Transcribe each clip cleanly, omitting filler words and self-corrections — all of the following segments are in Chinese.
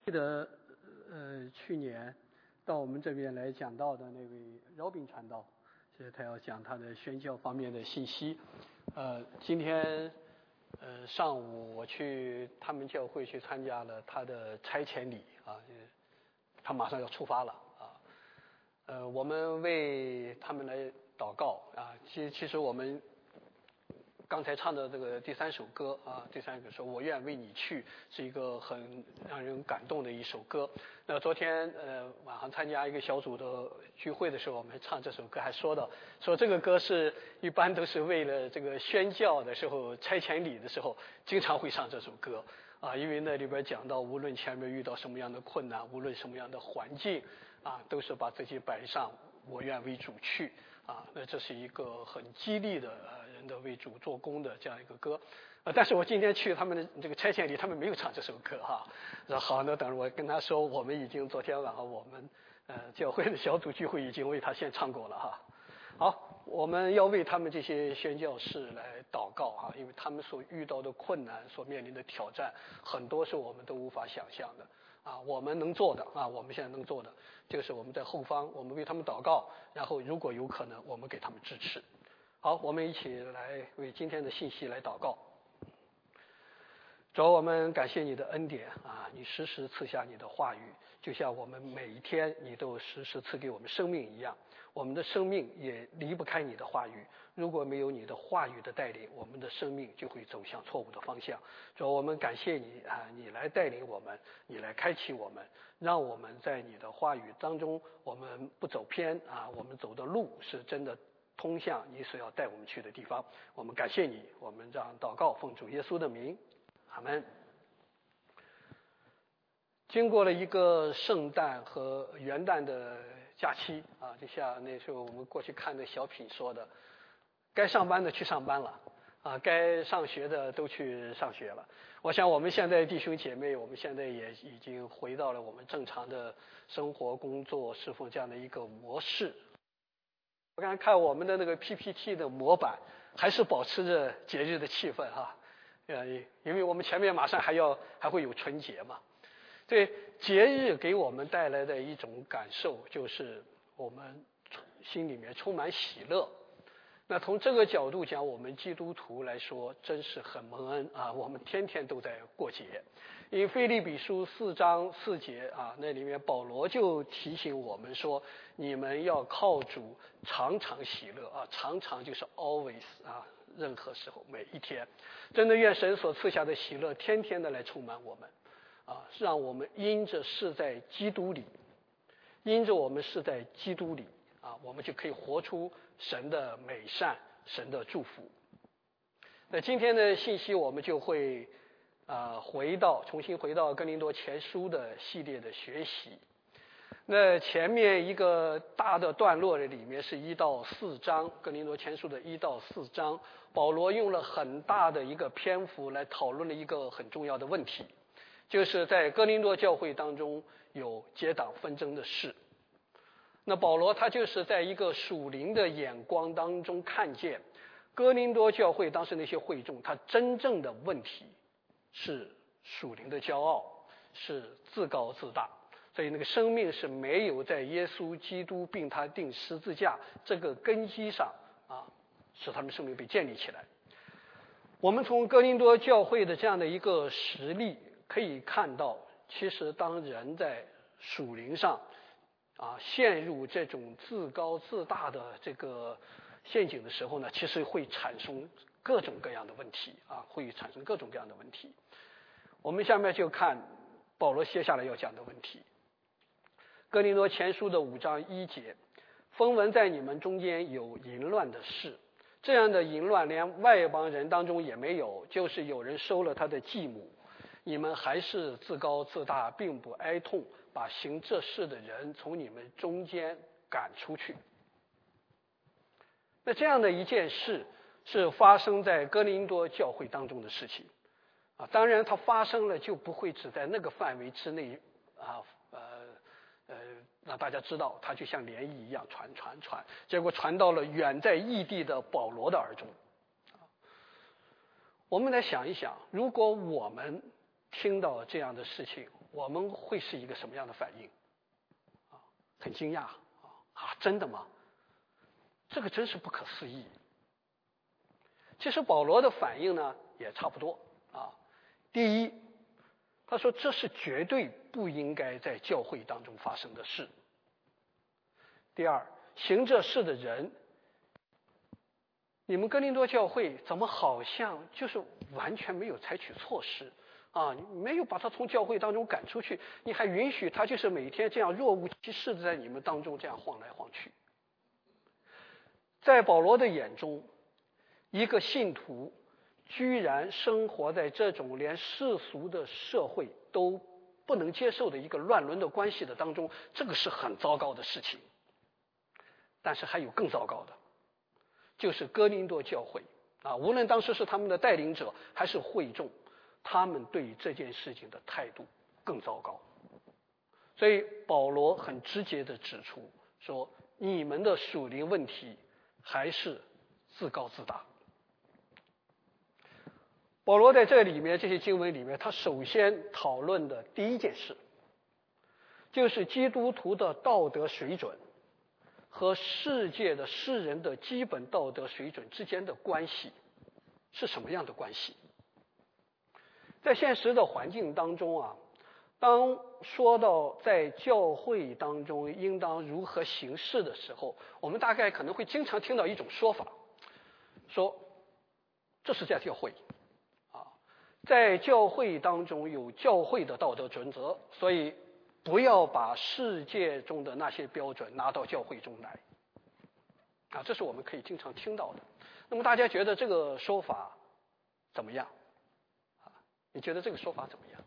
记得去年到我们这边来讲道的那位Robin传道，是他要讲他的宣教方面的信息。今天上午我去他们教会去参加了他的差遣礼啊，他马上要出发了啊。我们为他们来祷告啊。其实我们刚才唱的这个第三首歌啊，第三个说我愿为你去，是一个很让人感动的一首歌。那昨天晚上参加一个小组的聚会的时候，我们唱这首歌，还说这个歌是一般都是为了这个宣教的时候、差遣礼的时候经常会唱这首歌啊，因为那里边讲到无论前面遇到什么样的困难，无论什么样的环境啊，都是把自己摆上，我愿为主去啊。那这是一个很激励的人的为主做工的这样一个歌。但是我今天去他们的这个差遣礼，他们没有唱这首歌哈。好，那等着我跟他说，我们已经昨天晚上我们教会的小组聚会已经为他先唱过了哈。好，我们要为他们这些宣教士来祷告哈，因为他们所遇到的困难、所面临的挑战，很多是我们都无法想象的啊。我们能做的啊，我们现在能做的，就是我们在后方，我们为他们祷告，然后如果有可能，我们给他们支持。好，我们一起来为今天的信息来祷告。主，我们感谢你的恩典啊！你时时赐下你的话语，就像我们每一天你都时时赐给我们生命一样。我们的生命也离不开你的话语，如果没有你的话语的带领，我们的生命就会走向错误的方向。主，我们感谢你啊！你来带领我们，你来开启我们，让我们在你的话语当中，我们不走偏啊！我们走的路是真的通向你所要带我们去的地方。我们感谢你，我们让祷告奉主耶稣的名。阿们。经过了一个圣诞和元旦的假期啊，就像那时候我们过去看的小品说的，该上班的去上班了啊，该上学的都去上学了。我想我们现在弟兄姐妹，我们现在也已经回到了我们正常的生活、工作、侍奉这样的一个模式。我刚才看我们的那个 PPT 的模板，还是保持着节日的气氛哈。因为我们前面马上还会有春节嘛，对，节日给我们带来的一种感受就是我们心里面充满喜乐。那从这个角度讲，我们基督徒来说真是很蒙恩啊！我们天天都在过节。因为腓立比书4章4节啊，那里面保罗就提醒我们说，你们要靠主常常喜乐啊，常常就是 always 啊，任何时候每一天，真的愿神所赐下的喜乐天天的来充满我们啊，让我们因着是在基督里，因着我们是在基督里啊，我们就可以活出神的美善，神的祝福。那今天的信息我们就会重新回到哥林多前书的系列的学习。那前面一个大的段落的里面是1到4章，哥林多前书的1到4章，保罗用了很大的一个篇幅来讨论了一个很重要的问题，就是在哥林多教会当中有结党纷争的事。那保罗他就是在一个属灵的眼光当中看见哥林多教会当时那些会众，他真正的问题是属灵的骄傲，是自高自大，所以那个生命是没有在耶稣基督并他钉十字架这个根基上啊，使他们生命被建立起来。我们从哥林多教会的这样的一个实例可以看到，其实当人在属灵上陷入这种自高自大的这个陷阱的时候呢，其实会产生各种各样的问题啊，会产生各种各样的问题。我们下面就看保罗接下来要讲的问题。哥林多前书的5章1节，风闻在你们中间有淫乱的事，这样的淫乱连外邦人当中也没有，就是有人收了他的继母，你们还是自高自大，并不哀痛，把行这事的人从你们中间赶出去。那这样的一件事是发生在哥林多教会当中的事情啊，当然它发生了就不会只在那个范围之内让大家知道，它就像涟漪一样传，结果传到了远在异地的保罗的耳中。我们来想一想，如果我们听到这样的事情， 我们会是一个什么样的反应？很惊讶真的吗？这个真是不可思议。其实保罗的反应呢也差不多第一，他说这是绝对不应该在教会当中发生的事。第二，行这事的人，你们哥林多教会怎么好像就是完全没有采取措施没有把他从教会当中赶出去，你还允许他就是每天这样若无其事的在你们当中这样晃来晃去。在保罗的眼中，一个信徒居然生活在这种连世俗的社会都不能接受的一个乱伦的关系的当中，这个是很糟糕的事情。但是还有更糟糕的，就是哥林多教会无论当时是他们的带领者还是会众，他们对这件事情的态度更糟糕。所以保罗很直接地指出说，你们的属灵问题还是自高自大。保罗在这里面这些经文里面，他首先讨论的第一件事，就是基督徒的道德水准和世界的世人的基本道德水准之间的关系是什么样的关系。在现实的环境当中当说到在教会当中应当如何行事的时候，我们大概可能会经常听到一种说法，说这是在教会在教会当中有教会的道德准则，所以不要把世界中的那些标准拿到教会中来这是我们可以经常听到的。那么大家觉得这个说法怎么样你觉得这个说法怎么样？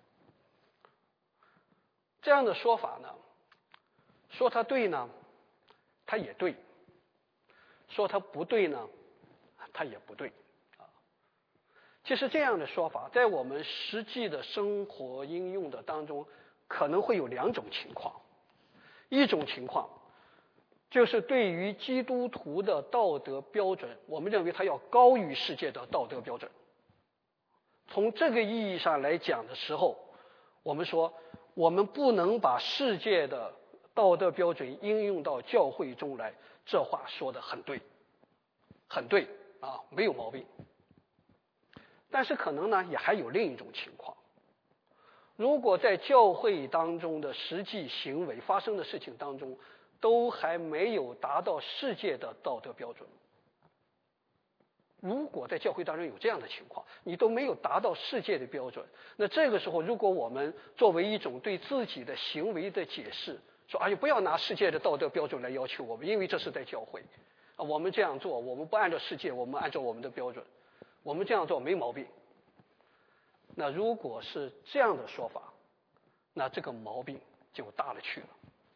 这样的说法呢，说它对呢，它也对；说它不对呢，它也不对其实这样的说法在我们实际的生活应用的当中可能会有两种情况。一种情况就是对于基督徒的道德标准，我们认为它要高于世界的道德标准。从这个意义上来讲的时候，我们说我们不能把世界的道德标准应用到教会中来，这话说得很对，很对没有毛病。但是可能呢也还有另一种情况，如果在教会当中的实际行为发生的事情当中都还没有达到世界的道德标准，如果在教会当中有这样的情况，你都没有达到世界的标准，那这个时候如果我们作为一种对自己的行为的解释，说不要拿世界的道德标准来要求我们，因为这是在教会我们这样做，我们不按照世界，我们按照我们的标准，我们这样做没毛病。那如果是这样的说法，那这个毛病就大了去了。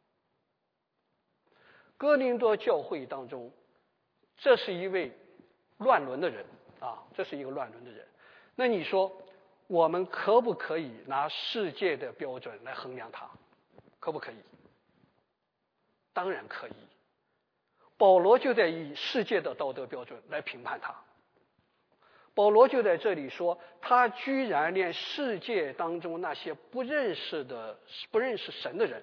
哥林多教会当中，这是一位乱伦的人这是一个乱伦的人。那你说我们可不可以拿世界的标准来衡量他？可不可以？当然可以。保罗就在以世界的道德标准来评判他。保罗就在这里说，他居然连世界当中那些不认识神的人，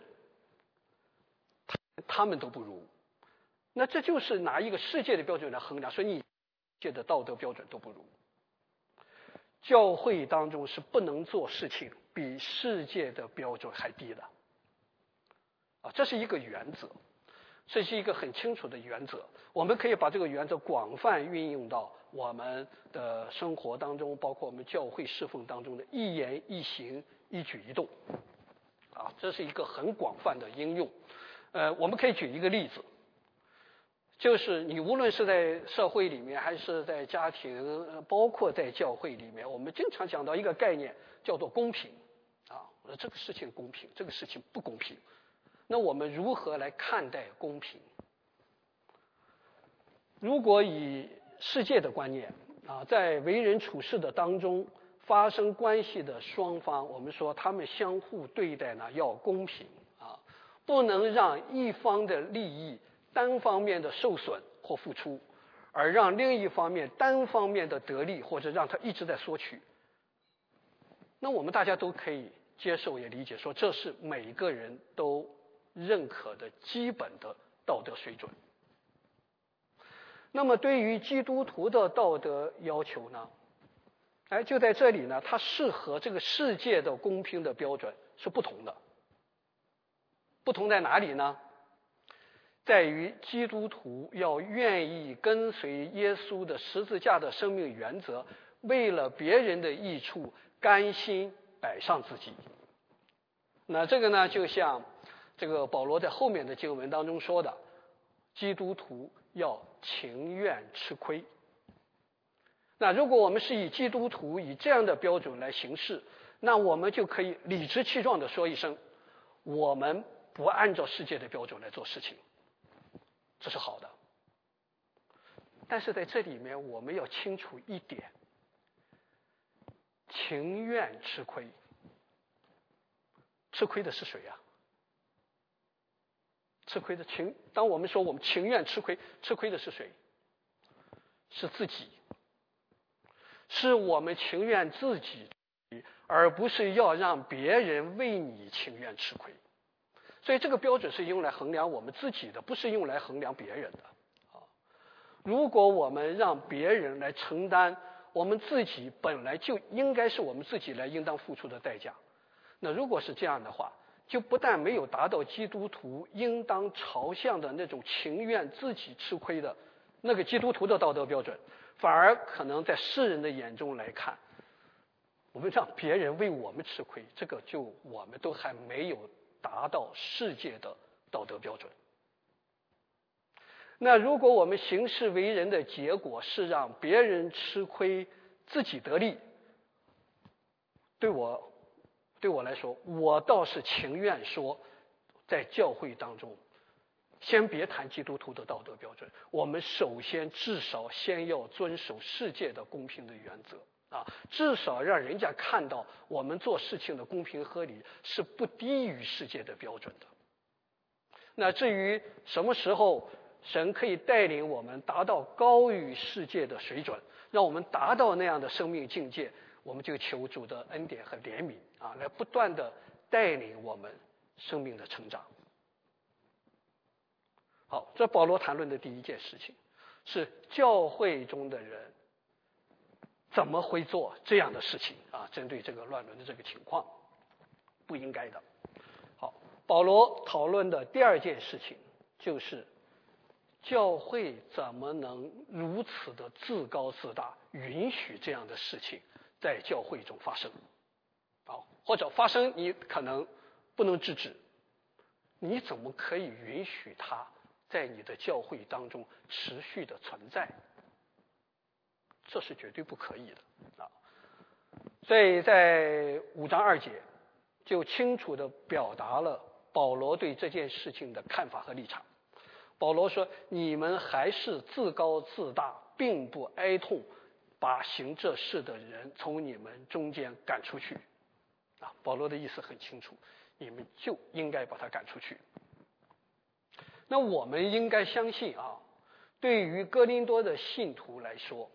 他们都不如。那这就是拿一个世界的标准来衡量，说你世界的道德标准都不如。教会当中是不能做事情比世界的标准还低的这是一个原则，这是一个很清楚的原则。我们可以把这个原则广泛运用到我们的生活当中，包括我们教会侍奉当中的一言一行一举一动这是一个很广泛的应用。我们可以举一个例子，就是你无论是在社会里面还是在家庭，包括在教会里面，我们经常讲到一个概念叫做公平这个事情公平，这个事情不公平。那我们如何来看待公平？如果以世界的观念在为人处事的当中发生关系的双方，我们说他们相互对待呢要公平不能让一方的利益单方面的受损或付出，而让另一方面单方面的得利，或者让他一直在索取。那我们大家都可以接受也理解，说这是每一个人都认可的基本的道德水准。那么对于基督徒的道德要求呢，就在这里呢，它是和这个世界的公平的标准是不同的。不同在哪里呢？在于基督徒要愿意跟随耶稣的十字架的生命原则，为了别人的益处甘心摆上自己。那这个呢，就像这个保罗在后面的经文当中说的，基督徒要情愿吃亏。那如果我们是以基督徒以这样的标准来行事，那我们就可以理直气壮地说一声，我们不按照世界的标准来做事情，这是好的。但是在这里面我们要清楚一点，情愿吃亏，吃亏的是谁啊？吃亏的当我们说我们情愿吃亏，吃亏的是谁？是自己，是我们情愿自己，而不是要让别人为你情愿吃亏。所以这个标准是用来衡量我们自己的，不是用来衡量别人的。如果我们让别人来承担我们自己本来就应该是我们自己来应当付出的代价，那如果是这样的话，就不但没有达到基督徒应当朝向的那种情愿自己吃亏的那个基督徒的道德标准，反而可能在世人的眼中来看，我们让别人为我们吃亏，这个就我们都还没有达到世界的道德标准。那如果我们行事为人的结果是让别人吃亏，自己得利，对我来说，我倒是情愿说，在教会当中，先别谈基督徒的道德标准，我们首先至少先要遵守世界的公平的原则至少让人家看到我们做事情的公平合理是不低于世界的标准的。那至于什么时候神可以带领我们达到高于世界的水准，让我们达到那样的生命境界，我们就求主的恩典和怜悯来不断的带领我们生命的成长。好，这保罗谈论的第一件事情是教会中的人怎么会做这样的事情针对这个乱伦的这个情况，不应该的。好，保罗讨论的第二件事情就是教会怎么能如此的自高自大，允许这样的事情在教会中发生或者发生你可能不能制止，你怎么可以允许它在你的教会当中持续的存在？这是绝对不可以的所以在5章2节就清楚地表达了保罗对这件事情的看法和立场。保罗说，你们还是自高自大，并不哀痛把行这事的人从你们中间赶出去保罗的意思很清楚，你们就应该把他赶出去。那我们应该相信对于哥林多的信徒来说，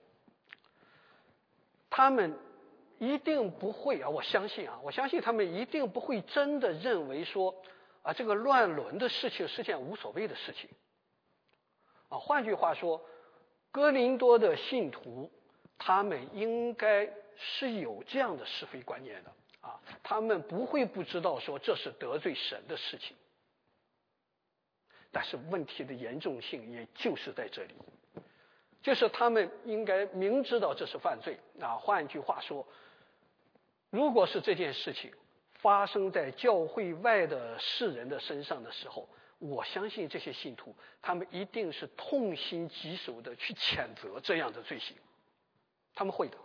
他们一定不会我相信他们一定不会真的认为说这个乱伦的事情是件无所谓的事情换句话说，哥林多的信徒他们应该是有这样的是非观念的他们不会不知道说这是得罪神的事情，但是问题的严重性也就是在这里，就是他们应该明知道这是犯罪换句话说，如果是这件事情发生在教会外的世人的身上的时候，我相信这些信徒他们一定是痛心疾首的去谴责这样的罪行，他们会的。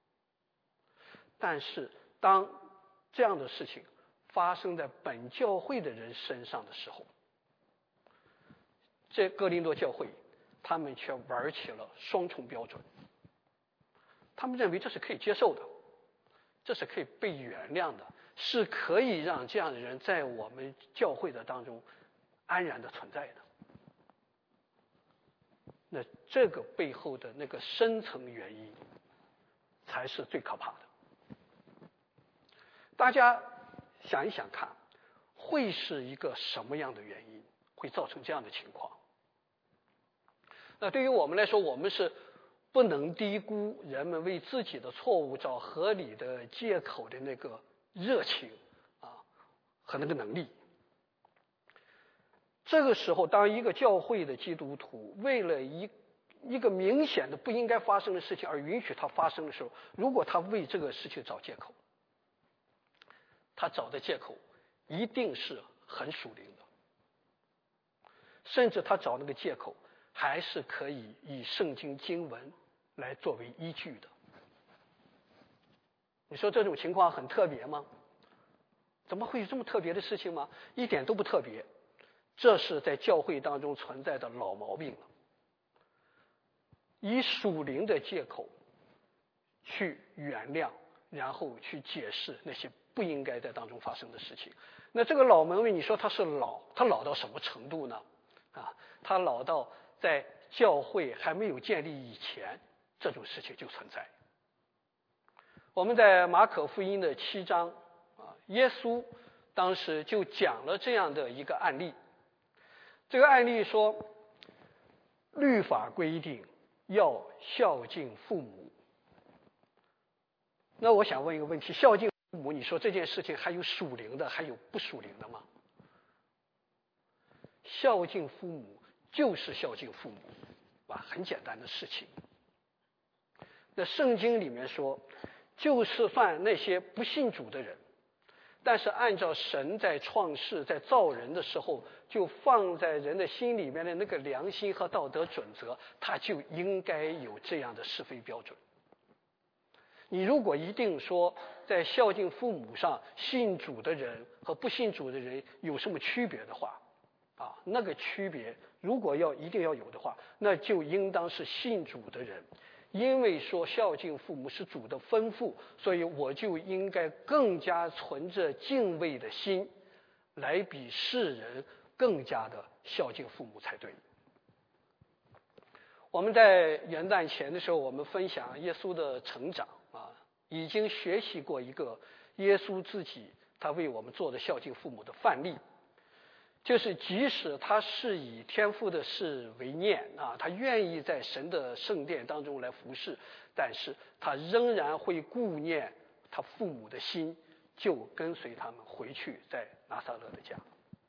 但是当这样的事情发生在本教会的人身上的时候，这哥林多教会他们却玩起了双重标准，他们认为这是可以接受的，这是可以被原谅的，是可以让这样的人在我们教会的当中安然的存在的。那这个背后的那个深层原因才是最可怕的。大家想一想看，会是一个什么样的原因会造成这样的情况？那对于我们来说，我们是不能低估人们为自己的错误找合理的借口的那个热情和那个能力。这个时候，当一个教会的基督徒为了一个明显的不应该发生的事情而允许它发生的时候，如果他为这个事情找借口，他找的借口一定是很属灵的，甚至他找那个借口还是可以以圣经经文来作为依据的。你说这种情况很特别吗？怎么会有这么特别的事情吗？一点都不特别，这是在教会当中存在的老毛病了。以属灵的借口去原谅，然后去解释那些不应该在当中发生的事情。那这个老毛病，你说他是老，他老到什么程度呢？他老到在教会还没有建立以前，这种事情就存在。我们在马可福音的7章耶稣当时就讲了这样的一个案例。这个案例说，律法规定要孝敬父母。那我想问一个问题，孝敬父母，你说这件事情还有属灵的，还有不属灵的吗？孝敬父母就是孝敬父母，很简单的事情。那圣经里面说，就是算那些不信主的人，但是按照神在创世在造人的时候就放在人的心里面的那个良心和道德准则，他就应该有这样的是非标准。你如果一定说在孝敬父母上信主的人和不信主的人有什么区别的话，那个区别如果一定要有的话，那就应当是信主的人，因为说孝敬父母是主的吩咐，所以我就应该更加存着敬畏的心来比世人更加的孝敬父母才对。我们在元旦前的时候，我们分享耶稣的成长已经学习过一个耶稣自己他为我们做的孝敬父母的范例，就是即使他是以天父的事为念他愿意在神的圣殿当中来服侍，但是他仍然会顾念他父母的心，就跟随他们回去在拿撒勒的家。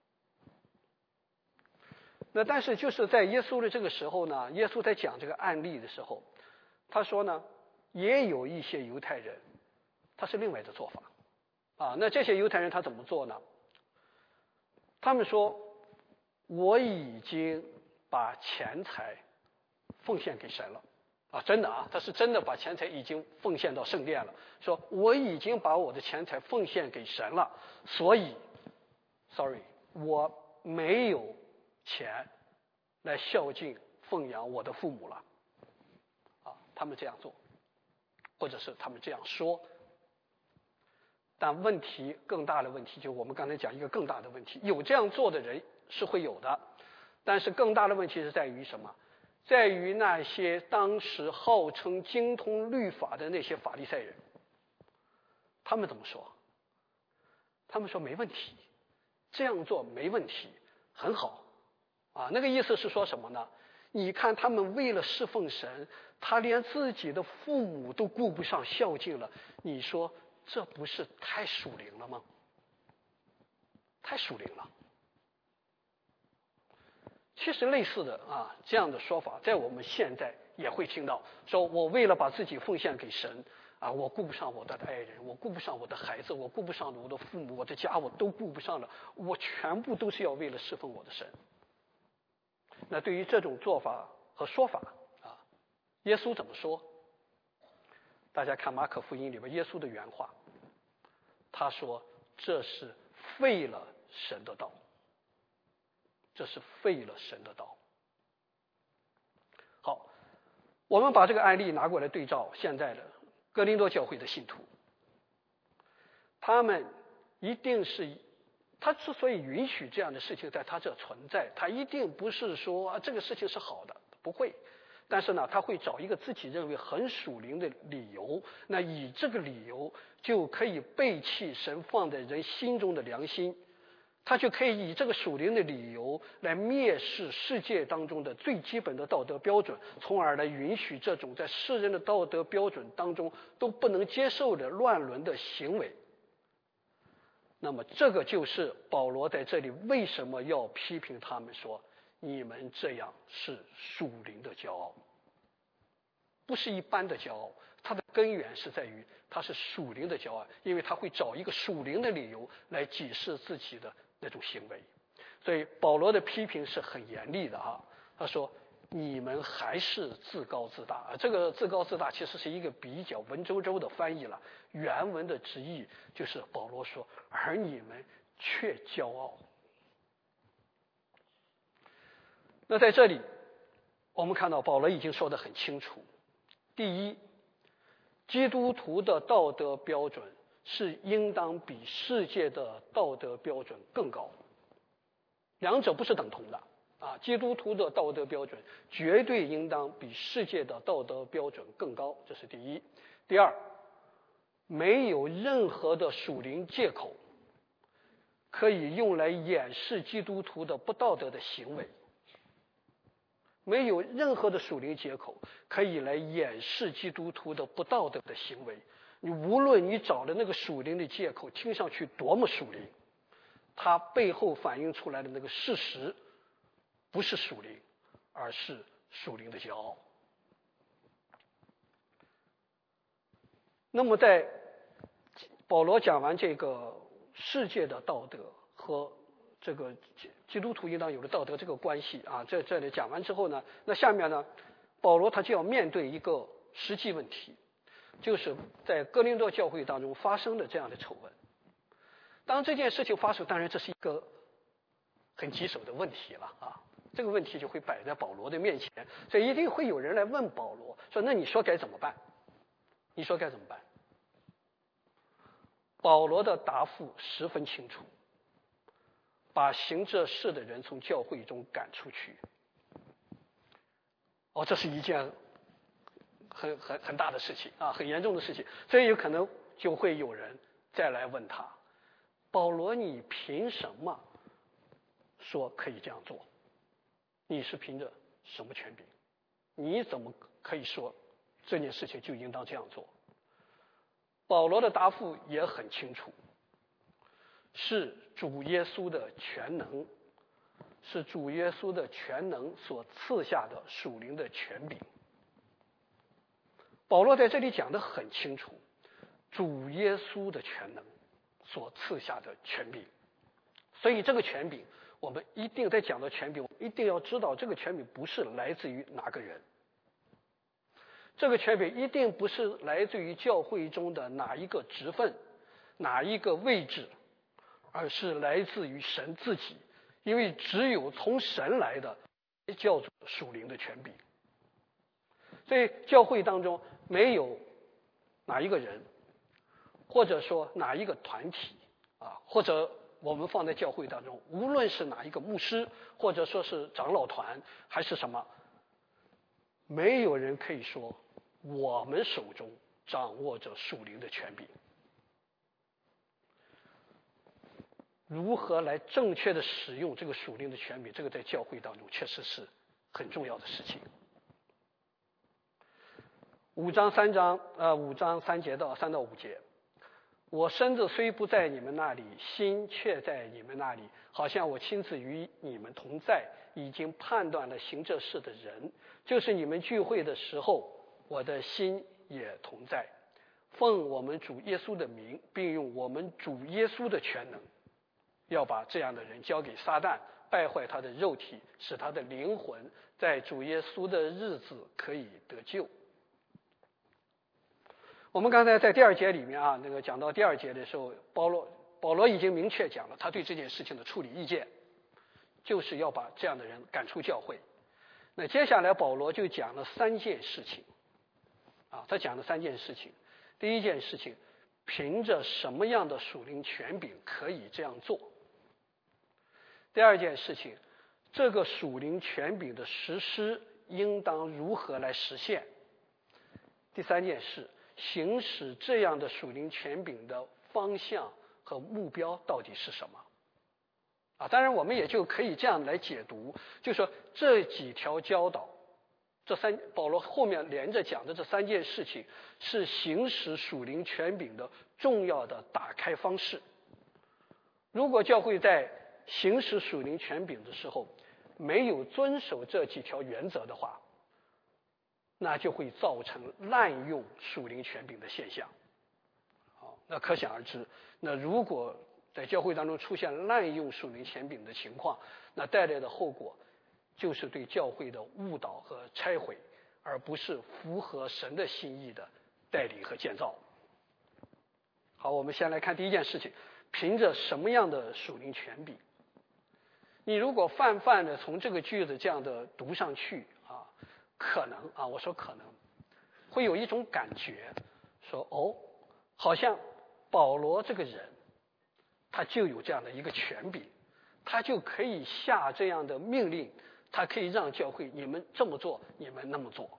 那但是就是在耶稣的这个时候呢，耶稣在讲这个案例的时候，他说呢，也有一些犹太人他是另外的做法那这些犹太人他怎么做呢？他们说，我已经把钱财奉献给神了真的他是真的把钱财已经奉献到圣殿了，说我已经把我的钱财奉献给神了，所以 sorry 我没有钱来孝敬奉养我的父母了他们这样做，或者是他们这样说。但问题更大的问题，就我们刚才讲一个更大的问题，有这样做的人是会有的，但是更大的问题是在于什么？在于那些当时号称精通律法的那些法利赛人，他们怎么说？他们说没问题，这样做没问题，很好那个意思是说什么呢？你看他们为了侍奉神，他连自己的父母都顾不上孝敬了，你说这不是太属灵了吗？太属灵了。其实类似的这样的说法在我们现在也会听到，说我为了把自己奉献给神我顾不上我的爱人，我顾不上我的孩子，我顾不上我的父母，我的家我都顾不上了，我全部都是要为了侍奉我的神。那对于这种做法和说法耶稣怎么说？大家看马可福音里边耶稣的原话，他说这是废了神的道，这是废了神的道。好，我们把这个案例拿过来对照现在的哥林多教会的信徒，他们一定是，他之所以允许这样的事情在他这存在，他一定不是说这个事情是好的，不会， 但是呢，他会找一个自己认为很属灵的理由，那以这个理由就可以背弃神放在人心中的良心，他就可以以这个属灵的理由来蔑视世界当中的最基本的道德标准，从而来允许这种在世人的道德标准当中都不能接受的乱伦的行为。那么这个就是保罗在这里为什么要批评他们说，你们这样是属灵的骄傲，不是一般的骄傲，它的根源是在于它是属灵的骄傲，因为他会找一个属灵的理由来解释自己的那种行为。所以保罗的批评是很严厉的啊，他说你们还是自高自大。这个自高自大其实是一个比较文绉绉的翻译了，原文的直译就是保罗说，而你们却骄傲。那在这里我们看到保罗已经说得很清楚，第一，基督徒的道德标准是应当比世界的道德标准更高，两者不是等同的啊！基督徒的道德标准绝对应当比世界的道德标准更高，这是第一。第二，没有任何的属灵借口可以用来掩饰基督徒的不道德的行为，没有任何的属灵借口可以来掩饰基督徒的不道德的行为。你无论你找的那个属灵的借口听上去多么属灵，它背后反映出来的那个事实不是属灵，而是属灵的骄傲。那么在保罗讲完这个世界的道德和这个基督徒应当有的道德这个关系啊，这里讲完之后呢，那下面呢，保罗他就要面对一个实际问题，就是在哥林多教会当中发生的这样的丑闻。当这件事情发生，当然这是一个很棘手的问题了啊，这个问题就会摆在保罗的面前，所以一定会有人来问保罗说，那你说该怎么办？你说该怎么办？保罗的答复十分清楚，把行这事的人从教会中赶出去。这是一件很大的事情啊，很严重的事情，所以有可能就会有人再来问他，保罗你凭什么说可以这样做？你是凭着什么权柄？你怎么可以说这件事情就应当这样做？保罗的答复也很清楚，是主耶稣的全能，是主耶稣的全能所赐下的属灵的权柄。保罗在这里讲得很清楚，主耶稣的全能所赐下的权柄。所以这个权柄，我们一定在讲到权柄，一定要知道这个权柄不是来自于哪个人，这个权柄一定不是来自于教会中的哪一个职分、哪一个位置，而是来自于神自己，因为只有从神来的叫做属灵的权柄。所以教会当中没有哪一个人，或者说哪一个团体啊，或者我们放在教会当中，无论是哪一个牧师，或者说是长老团，还是什么，没有人可以说我们手中掌握着属灵的权柄。如何来正确的使用这个属灵的权柄，这个在教会当中确实是很重要的事情。5章3节到3到5节，我身子虽不在你们那里，心却在你们那里，好像我亲自与你们同在，已经判断了行这事的人，就是你们聚会的时候，我的心也同在。奉我们主耶稣的名，并用我们主耶稣的全能，要把这样的人交给撒旦，败坏他的肉体，使他的灵魂在主耶稣的日子可以得救。我们刚才在第2节里面啊，讲到第2节的时候，保罗已经明确讲了他对这件事情的处理意见，就是要把这样的人赶出教会。那接下来保罗就讲了3件事情啊，他讲了3件事情。第一件事情，凭着什么样的属灵权柄可以这样做？第二件事情，这个属灵权柄的实施应当如何来实现？第三件事，行使这样的属灵权柄的方向和目标到底是什么？当然我们也就可以这样来解读，就是说这几条教导，保罗后面连着讲的这3件事情，是行使属灵权柄的重要的打开方式。如果教会在行使属灵权柄的时候没有遵守这几条原则的话，那就会造成滥用属灵权柄的现象。那可想而知，那如果在教会当中出现滥用属灵权柄的情况，那带来的后果就是对教会的误导和拆毁，而不是符合神的心意的带领和建造。好，我们先来看第一件事情，凭着什么样的属灵权柄？你如果泛泛的从这个句子这样的读上去可能我说可能会有一种感觉，说好像保罗这个人他就有这样的一个权柄，他就可以下这样的命令，他可以让教会你们这么做，你们那么做。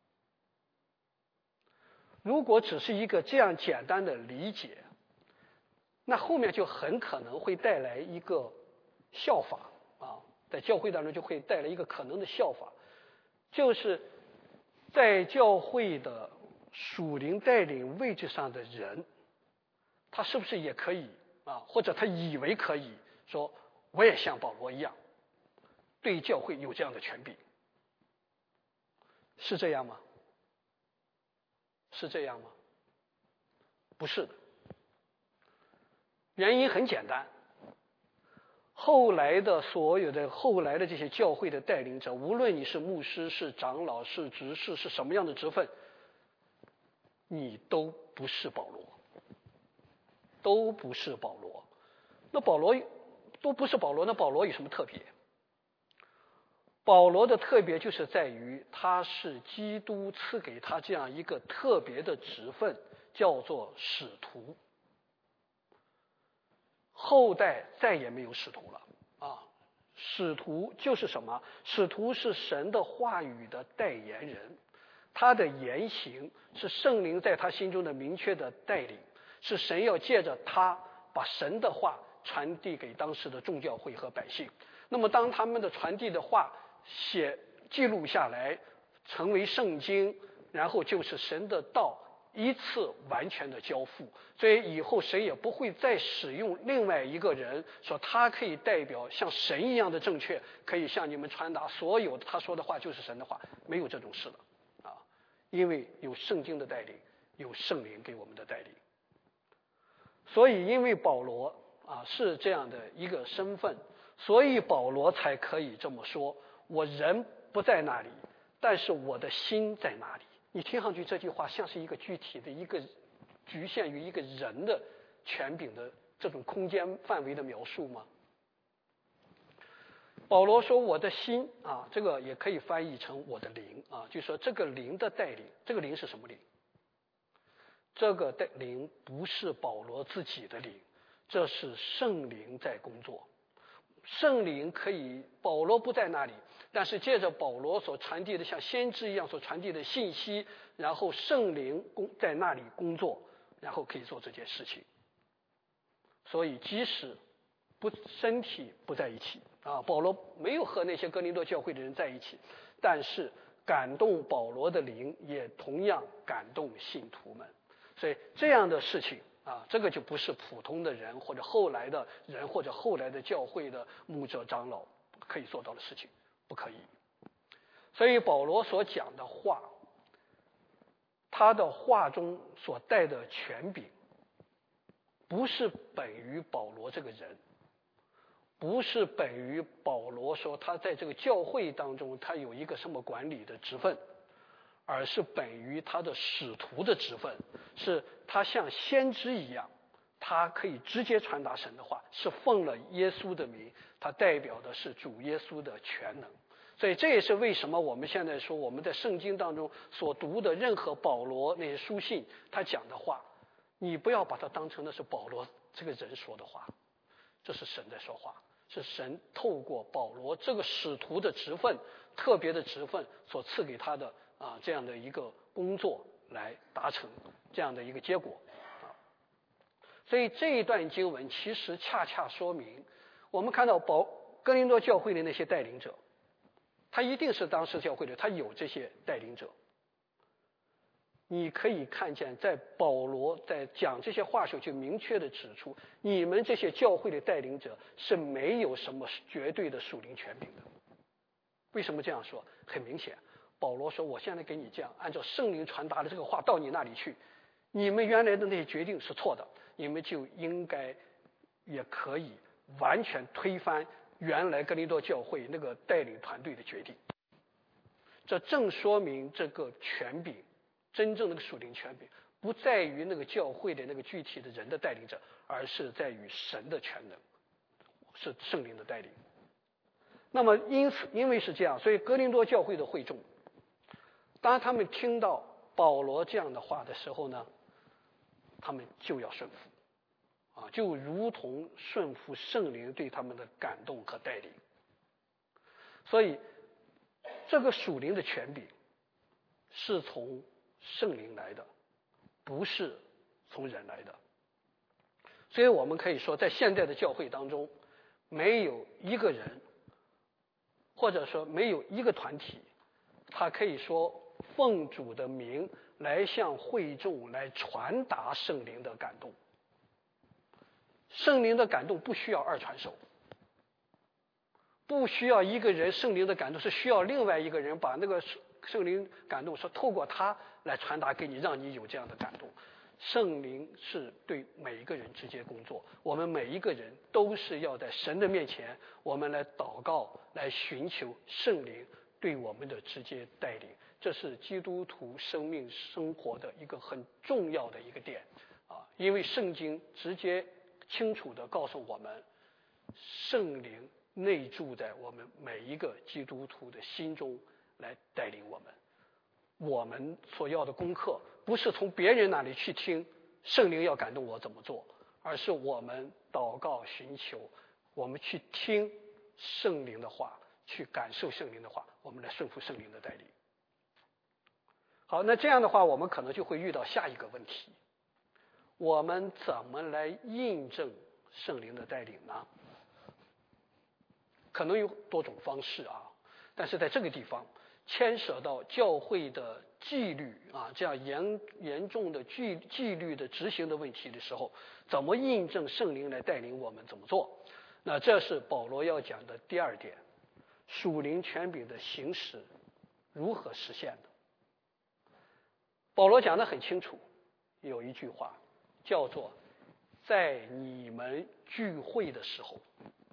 如果只是一个这样简单的理解，那后面就很可能会带来一个效法在教会当中就会带来一个可能的效法，就是在教会的属灵带领位置上的人，他是不是也可以或者他以为可以说我也像保罗一样对教会有这样的权柄？是这样吗？是这样吗？不是的。原因很简单，后来的这些教会的带领者，无论你是牧师、是长老、是执事，是什么样的职分，你都不是保罗，都不是保罗。那保罗都不是保罗，那保罗有什么特别？保罗的特别就是在于他是基督赐给他这样一个特别的职分，叫做使徒。后代再也没有使徒了使徒就是什么？使徒是神的话语的代言人，他的言行是圣灵在他心中的明确的带领，是神要借着他把神的话传递给当时的众教会和百姓。那么当他们的传递的话记录下来成为圣经，然后就是神的道一次完全的交付，所以以后谁也不会再使用另外一个人说他可以代表像神一样的正确，可以向你们传达所有他说的话就是神的话，没有这种事了因为有圣经的带领，有圣灵给我们的带领。所以因为保罗是这样的一个身份，所以保罗才可以这么说，我人不在那里，但是我的心在那里。你听上去这句话像是一个具体的一个局限于一个人的权柄的这种空间范围的描述吗？保罗说我的心这个也可以翻译成我的灵就是说这个灵的带领。这个灵是什么灵？这个灵不是保罗自己的灵，这是圣灵在工作。圣灵可以，保罗不在那里，但是借着保罗所传递的像先知一样所传递的信息，然后圣灵在那里工作，然后可以做这件事情。所以即使身体不在一起保罗没有和那些哥林多教会的人在一起，但是感动保罗的灵也同样感动信徒们。所以这样的事情这个就不是普通的人或者后来的人或者后来的教会的牧者长老可以做到的事情，不可以。所以保罗所讲的话，他的话中所带的权柄，不是本于保罗这个人，不是本于保罗说他在这个教会当中他有一个什么管理的职分，而是本于他的使徒的职分，是他像先知一样，他可以直接传达神的话，是奉了耶稣的名，他代表的是主耶稣的全能。所以这也是为什么我们现在说我们在圣经当中所读的任何保罗那些书信，他讲的话，你不要把它当成的是保罗这个人说的话，这是神在说话， 是神透过保罗这个使徒的职分，特别的职分所赐给他的这样的一个工作来达成这样的一个结果所以这一段经文其实恰恰说明，我们看到哥林多教会的那些带领者，他一定是当时教会的，他有这些带领者。你可以看见，在保罗在讲这些话时候就明确的指出，你们这些教会的带领者是没有什么绝对的属灵权柄的。为什么这样说？很明显，保罗说，我现在给你这样按照圣灵传达的这个话到你那里去，你们原来的那些决定是错的，你们就应该也可以完全推翻原来哥林多教会那个带领团队的决定。这正说明这个权柄，真正那个属灵权柄不在于那个教会的那个具体的人的带领者，而是在于神的全能，是圣灵的带领。那么因为是这样，所以哥林多教会的会众，当他们听到保罗这样的话的时候呢，他们就要顺服就如同顺服圣灵对他们的感动和带领。所以这个属灵的权柄是从圣灵来的，不是从人来的。所以我们可以说，在现在的教会当中，没有一个人，或者说没有一个团体，他可以说奉主的名来向会众来传达圣灵的感动。圣灵的感动不需要二传手，不需要一个人圣灵的感动，是需要另外一个人把那个圣灵感动是透过他来传达给你，让你有这样的感动。圣灵是对每一个人直接工作，我们每一个人都是要在神的面前，我们来祷告，来寻求圣灵对我们的直接带领。这是基督徒生命生活的一个很重要的一个点因为圣经直接清楚地告诉我们，圣灵内住在我们每一个基督徒的心中来带领我们。我们所要的功课不是从别人那里去听圣灵要感动我怎么做，而是我们祷告寻求，我们去听圣灵的话，去感受圣灵的话，我们来顺服圣灵的带领。好，那这样的话我们可能就会遇到下一个问题，我们怎么来印证圣灵的带领呢？可能有多种方式但是在这个地方牵涉到教会的纪律这样严重的纪律的执行的问题的时候，怎么印证圣灵来带领我们怎么做？那这是保罗要讲的第二点，属灵权柄的行使如何实现的。保罗讲得很清楚，有一句话叫做在你们聚会的时候，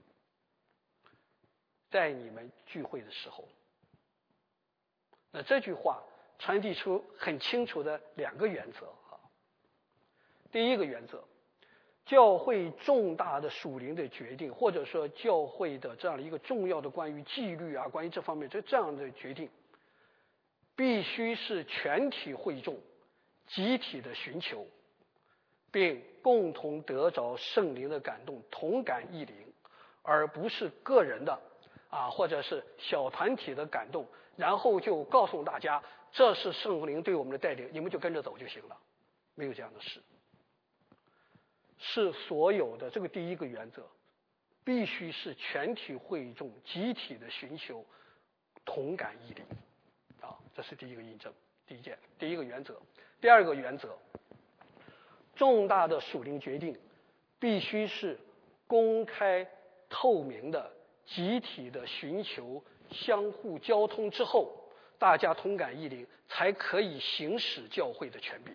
在你们聚会的时候。那这句话传递出很清楚的两个原则第一个原则，教会重大的属灵的决定，或者说教会的这样的一个重要的关于纪律关于这方面这样的决定，必须是全体会众集体的寻求，并共同得着圣灵的感动，同感异灵，而不是个人的或者是小团体的感动，然后就告诉大家这是圣灵对我们的带领，你们就跟着走就行了。没有这样的事，是所有的这个第一个原则必须是全体会众集体的寻求，同感异灵这是第一个印证，第一个原则。第二个原则，重大的属灵决定必须是公开透明的集体的寻求，相互交通之后，大家同感异灵，才可以行使教会的权柄。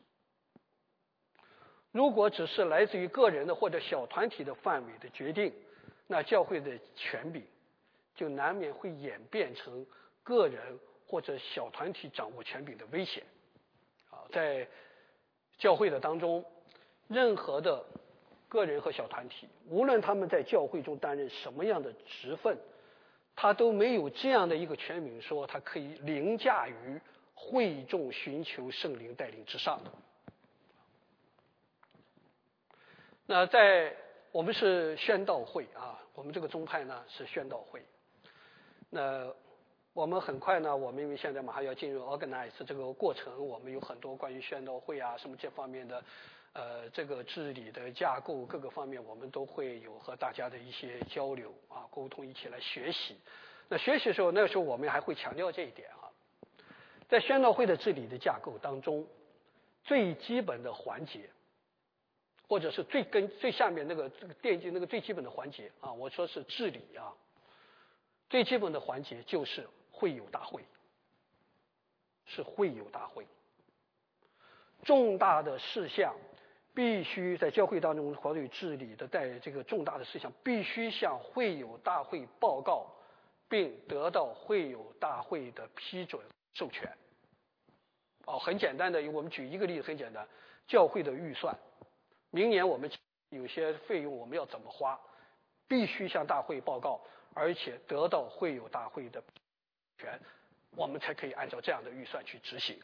如果只是来自于个人的或者小团体的范围的决定，那教会的权柄就难免会演变成个人或者小团体掌握权柄的危险在教会的当中，任何的个人和小团体，无论他们在教会中担任什么样的职分，他都没有这样的一个权柄说他可以凌驾于会众寻求圣灵带领之上的。那在我们是宣道会啊，我们这个宗派呢是宣道会。那我们很快呢，我们因为现在马上要进入 organize 这个过程，我们有很多关于宣道会啊什么这方面的这个治理的架构各个方面，我们都会有和大家的一些交流啊沟通，一起来学习。那学习的时候，那个时候我们还会强调这一点啊，在宣道会的治理的架构当中，最基本的环节，或者是最下面那个奠基那个最基本的环节啊，我说是治理啊，最基本的环节就是会友大会，是会友大会。重大的事项必须在教会当中或者治理的在这个重大的事项必须向会友大会报告，并得到会友大会的批准授权。很简单的，我们举一个例子，很简单，教会的预算，明年我们有些费用我们要怎么花，必须向大会报告，而且得到会友大会的权，我们才可以按照这样的预算去执行。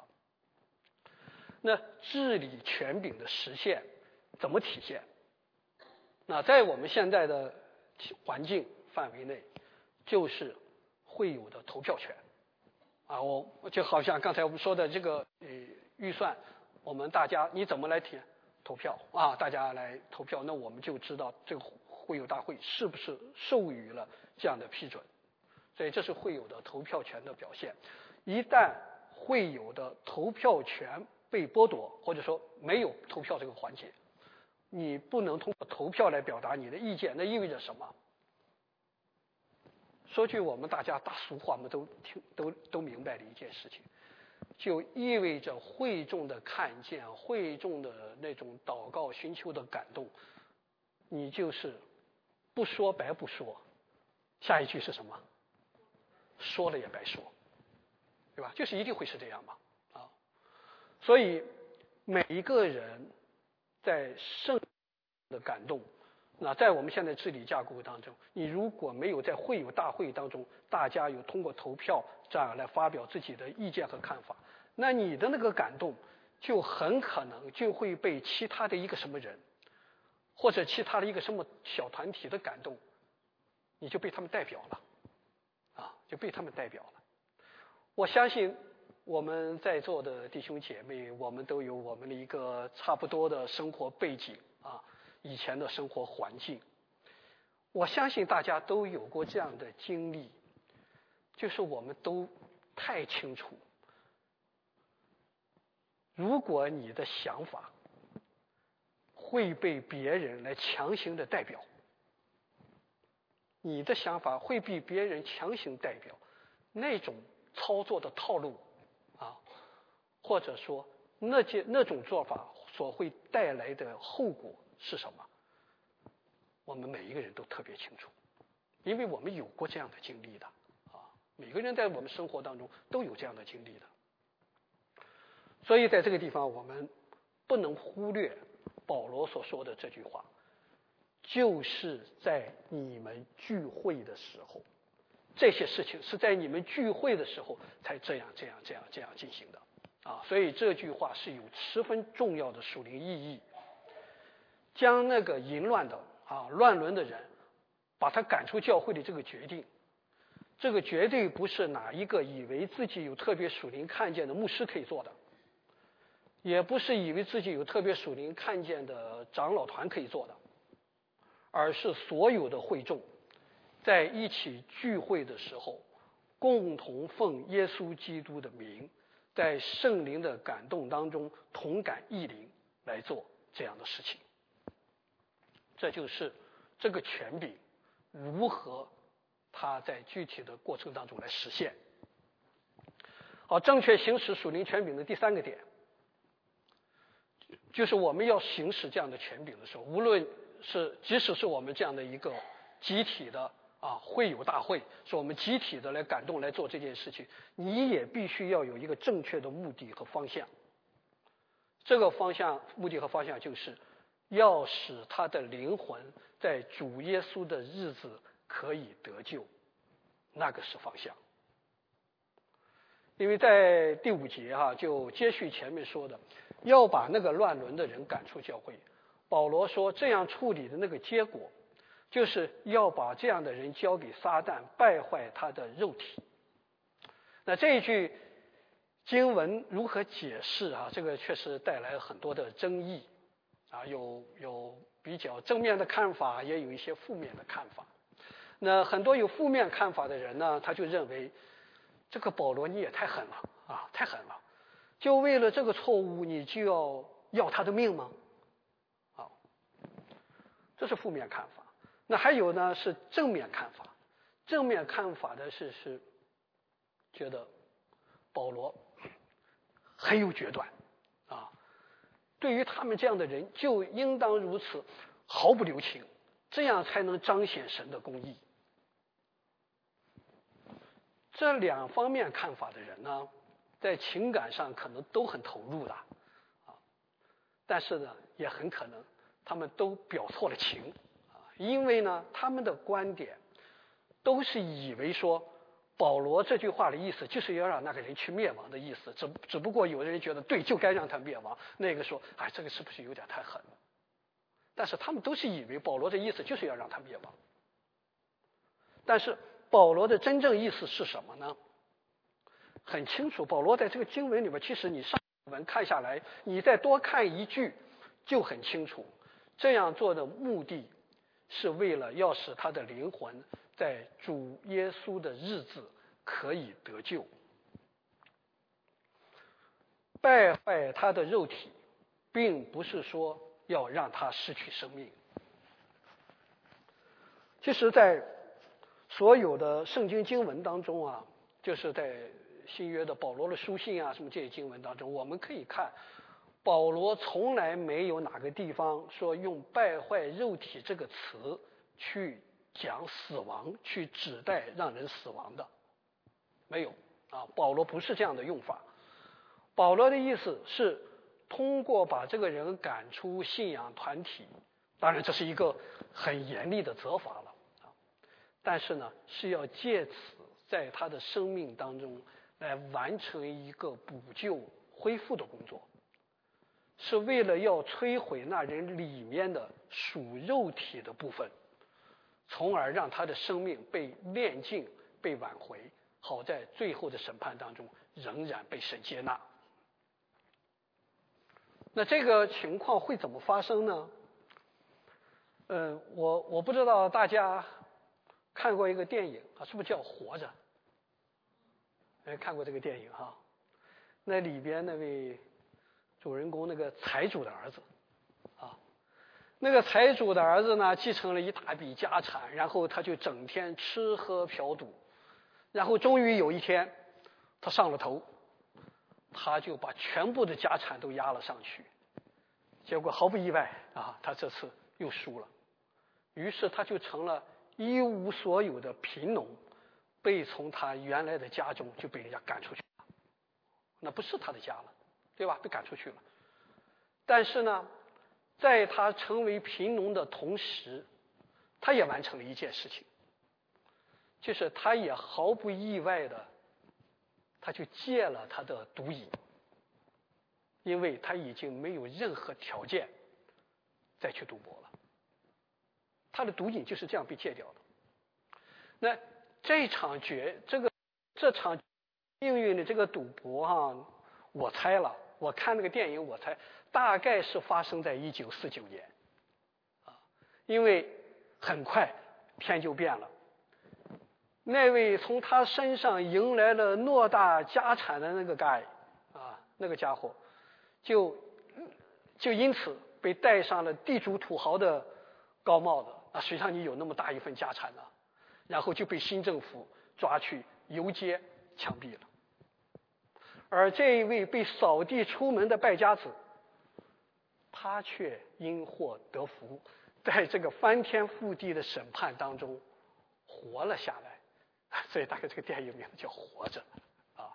那治理权柄的实现怎么体现？那在我们现在的环境范围内，就是会友的投票权啊。我就好像刚才我们说的这个预算，我们大家你怎么来投票啊？大家来投票，那我们就知道这个会友大会是不是授予了这样的批准。所以这是会友的投票权的表现。一旦会友的投票权被剥夺，或者说没有投票这个环节，你不能通过投票来表达你的意见，那意味着什么？说句我们大家大俗话，我们都明白的一件事情，就意味着会众的看见，会众的那种祷告寻求的感动，你就是不说白不说。下一句是什么？说了也白说，对吧？就是一定会是这样嘛，啊！所以每一个人在圣的感动，那在我们现在治理架构当中，你如果没有在会友大会当中，大家有通过投票这样来发表自己的意见和看法，那你的那个感动就很可能就会被其他的一个什么人，或者其他的一个什么小团体的感动，你就被他们代表了。就被他们代表了。我相信我们在座的弟兄姐妹，我们都有我们的一个差不多的生活背景啊，以前的生活环境。我相信大家都有过这样的经历，就是我们都太清楚，如果你的想法会被别人来强行的代表，你的想法会被别人强行代表，那种操作的套路啊，或者说那种做法所会带来的后果是什么？我们每一个人都特别清楚，因为我们有过这样的经历的啊，每个人在我们生活当中都有这样的经历的。所以在这个地方，我们不能忽略保罗所说的这句话。就是在你们聚会的时候，这些事情是在你们聚会的时候才这样进行的啊！所以这句话是有十分重要的属灵意义。将那个淫乱的乱伦的人，把他赶出教会的这个决定，这个绝对不是哪一个以为自己有特别属灵看见的牧师可以做的，也不是以为自己有特别属灵看见的长老团可以做的。而是所有的会众在一起聚会的时候，共同奉耶稣基督的名，在圣灵的感动当中同感异灵来做这样的事情。这就是这个权柄如何它在具体的过程当中来实现。好，正确行使属灵权柄的第三个点，就是我们要行使这样的权柄的时候，无论即使是我们这样的一个集体的会友大会，是我们集体的来感动来做这件事情，你也必须要有一个正确的目的和方向。这个目的和方向就是要使他的灵魂在主耶稣的日子可以得救，那个是方向。因为在第5节就接续前面说的，要把那个乱伦的人赶出教会。 保罗说这样处理的那个结果，就是要把这样的人交给撒旦，败坏他的肉体。那这一句经文如何解释啊？这个确实带来很多的争议啊，有比较正面的看法，也有一些负面的看法。那很多有负面看法的人呢，他就认为这个保罗你也太狠了啊，太狠了！就为了这个错误，你就要他的命吗？啊，这是负面看法。那还有呢是正面看法。正面看法的是觉得保罗很有决断啊，对于他们这样的人就应当如此，毫不留情，这样才能彰显神的公义。这两方面看法的人呢，在情感上可能都很投入的啊，但是呢也很可能他们都表错了情啊，因为呢他们的观点都是以为说保罗这句话的意思就是要让那个人去灭亡的意思，只不过有的人觉得对，就该让他灭亡，那个说哎这个是不是有点太狠了？但是他们都是以为保罗的意思就是要让他灭亡。但是保罗的真正意思是什么呢？很清楚，保罗在这个经文里面，其实你上文看下来，你再多看一句就很清楚。这样做的目的是为了要使他的灵魂在主耶稣的日子可以得救，败坏他的肉体，并不是说要让他失去生命。其实在所有的圣经经文当中啊，就是在新约的保罗的书信啊什么这些经文当中，我们可以看保罗从来没有哪个地方说用败坏肉体这个词去讲死亡，去指代让人死亡的，没有啊，保罗不是这样的用法。保罗的意思是通过把这个人赶出信仰团体，当然这是一个很严厉的责罚了啊，但是呢是要借此在他的生命当中来完成一个补救恢复的工作，是为了要摧毁那人里面的属肉体的部分，从而让他的生命被炼净被挽回，好在最后的审判当中仍然被神接纳。那这个情况会怎么发生呢？我不知道大家看过一个电影啊，是不是叫《活着》？看过这个电影哈？那里边那位主人公那个财主的儿子啊，那个财主的儿子呢，继承了一大笔家产，然后他就整天吃喝嫖赌，然后终于有一天他上了头，他就把全部的家产都押了上去，结果毫不意外啊，他这次又输了，于是他就成了一无所有的贫农，被从他原来的家中就被人家赶出去了，那不是他的家了，对吧？被赶出去了。但是呢，在他成为贫农的同时，他也完成了一件事情，就是他也毫不意外的，他就戒了他的毒瘾，因为他已经没有任何条件再去赌博了，他的毒瘾就是这样被戒掉的。那这场命运的这个赌博哈，我猜了，我看那个电影，我猜大概是发生在1949年，啊，因为很快天就变了，那位从他身上迎来了偌大家产的那个 guy 啊，那个家伙，就因此被戴上了地主土豪的高帽子啊，谁让你有那么大一份家产呢？然后就被新政府抓去游街枪毙了。而这一位被扫地出门的败家子，他却因祸得福，在这个翻天覆地的审判当中活了下来，所以大概这个电影名字叫《活着》啊。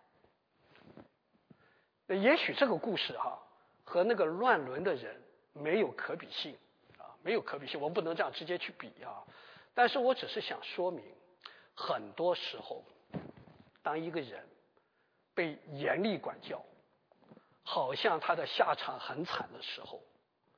那也许这个故事和那个乱伦的人没有可比性啊，没有可比性，我们不能这样直接去比啊。但是我只是想说明，很多时候，当一个人被严厉管教，好像他的下场很惨的时候，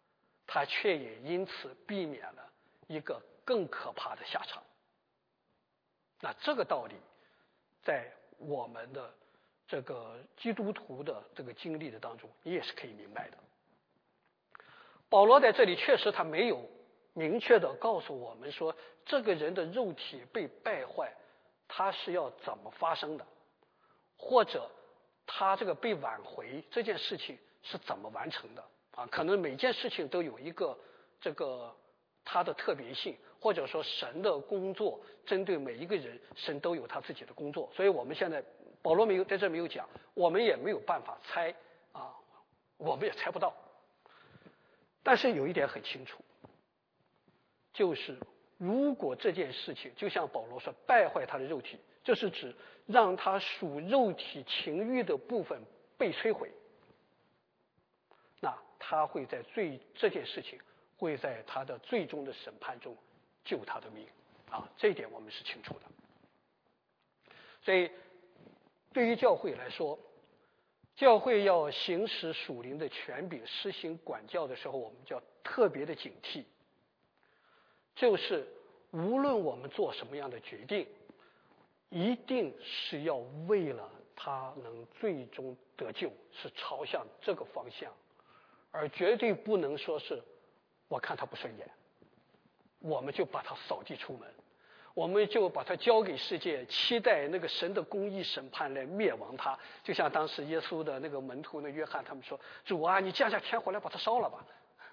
他却也因此避免了一个更可怕的下场。那这个道理，在我们的这个基督徒的这个经历的当中，你也是可以明白的。保罗在这里确实他没有明确的告诉我们说，这个人的肉体被败坏，他是要怎么发生的，或者他这个被挽回这件事情是怎么完成的啊？可能每件事情都有一个这个它的特别性，或者说神的工作针对每一个人，神都有他自己的工作。所以我们现在保罗在这没有讲，我们也没有办法猜啊，我们也猜不到。但是有一点很清楚，就是如果这件事情就像保罗说败坏他的肉体，这是指让他属肉体情欲的部分被摧毁，那他会在这件事情会在他的最终的审判中救他的命啊，这一点我们是清楚的。所以对于教会来说，教会要行使属灵的权柄施行管教的时候，我们就要特别的警惕，就是无论我们做什么样的决定，一定是要为了他能最终得救，是朝向这个方向，而绝对不能说是我看他不顺眼，我们就把他扫地出门，我们就把他交给世界，期待那个神的公义审判来灭亡他。就像当时耶稣的那个门徒约翰他们说，主啊，你降下天火来把他烧了吧。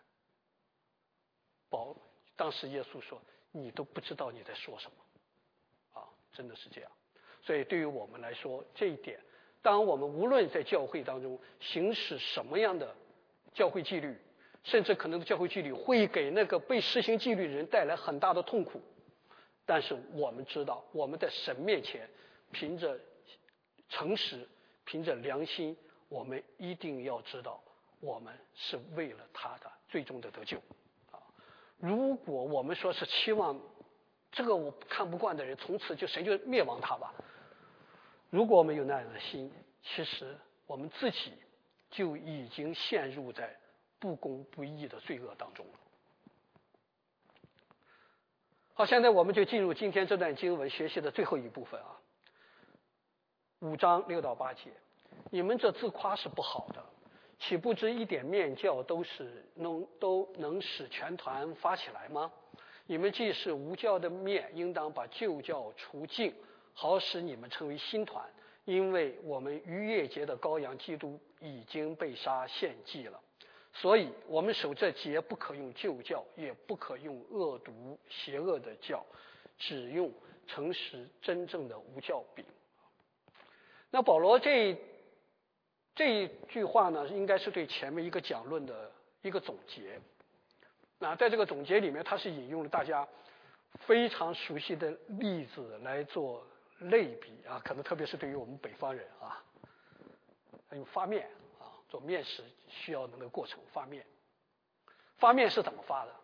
当时耶稣说，你都不知道你在说什么啊，真的是这样。所以对于我们来说，这一点，当我们无论在教会当中行使什么样的教会纪律，甚至可能教会纪律会给那个被施行纪律的人带来很大的痛苦，但是我们知道，我们在神面前凭着诚实，凭着良心，我们一定要知道，我们是为了他的最终的得救啊。如果我们说是期望这个我看不惯的人从此神就灭亡他吧，如果我们有那样的心，其实我们自己就已经陷入在不公不义的罪恶当中了。好，现在我们就进入今天这段经文学习的最后一部分啊，5章6到8节。你们这自夸是不好的，岂不知一点面教都能使全团发起来吗？你们既是无教的面，应当把旧教除尽，好使你们成为新团。因为我们逾越节的羔羊基督已经被杀献祭了，所以我们守这节不可用旧教，也不可用恶毒邪恶的教，只用诚实真正的无教饼。那保罗这一句话呢，应该是对前面一个讲论的一个总结。那在这个总结里面，他是引用了大家非常熟悉的例子来做类比啊，可能特别是对于我们北方人啊，用发面啊，做面食需要的那个过程，发面是怎么发的？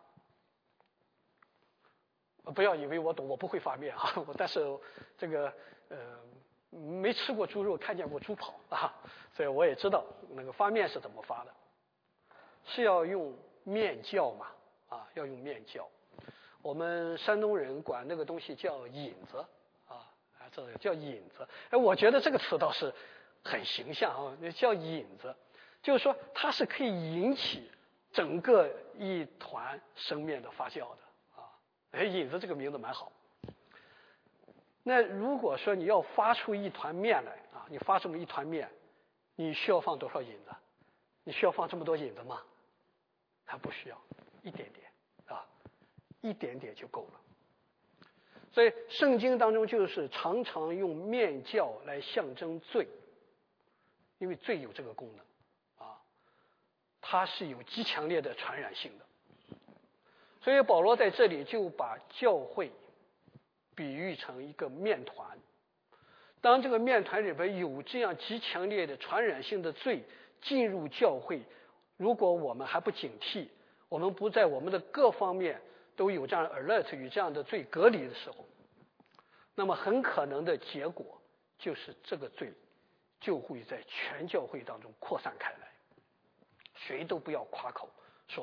不要以为我懂，我不会发面啊，但是这个没吃过猪肉，看见过猪跑啊，所以我也知道那个发面是怎么发的，是要用面酵嘛，啊，要用面酵。我们山东人管那个东西叫引子啊，这个叫引子。哎，我觉得这个词倒是很形象啊，叫引子，就是说它是可以引起整个一团生面的发酵的啊。哎，引子这个名字蛮好。那如果说你要发出一团面来啊，你发这么一团面，你需要放多少引子？你需要放这么多引子吗？它不需要，一点点啊，一点点就够了。所以圣经当中就是常常用面酵来象征罪，因为罪有这个功能啊，它是有极强烈的传染性的。所以保罗在这里就把教会比喻成一个面团，当这个面团里边有这样极强烈的传染性的罪进入教会，如果我们还不警惕，我们不在我们的各方面都有这样 alert 与这样的罪隔离的时候，那么很可能的结果就是这个罪就会在全教会当中扩散开来。谁都不要夸口说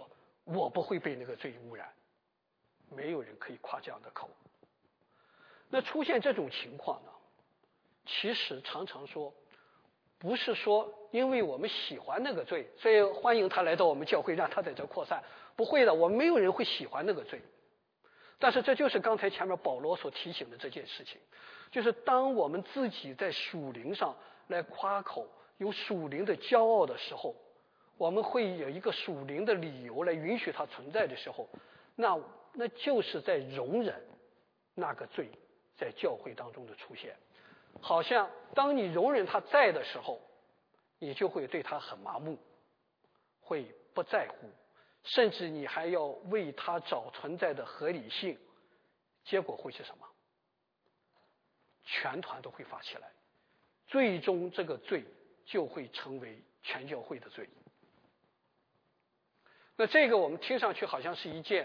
我不会被那个罪污染，没有人可以夸这样的口。那出现这种情况呢，其实常常说，不是说因为我们喜欢那个罪，所以欢迎他来到我们教会，让他在这扩散。不会的，我们没有人会喜欢那个罪。但是这就是刚才前面保罗所提醒的这件事情，就是当我们自己在属灵上来夸口，有属灵的骄傲的时候，我们会有一个属灵的理由来允许它存在的时候，那就是在容忍那个罪在教会当中的出现。好像当你容忍它在的时候，你就会对它很麻木，会不在乎，甚至你还要为它找存在的合理性。结果会是什么？全团都会发起来，最终这个罪就会成为全教会的罪。那这个我们听上去好像是一件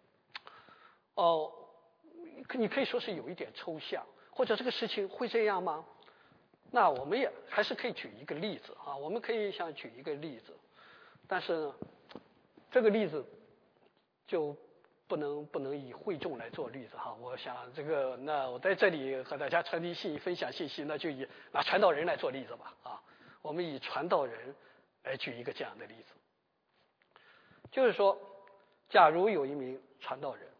你可以说是有一点抽象，或者这个事情会这样吗？那我们也还是可以举一个例子啊，我们可以想举一个例子，但是呢，这个例子就不能以会众来做例子哈。我想那我在这里和大家传递信息、分享信息，那就拿传道人来做例子吧啊。我们以传道人来举一个这样的例子，就是说，假如有一名传道人，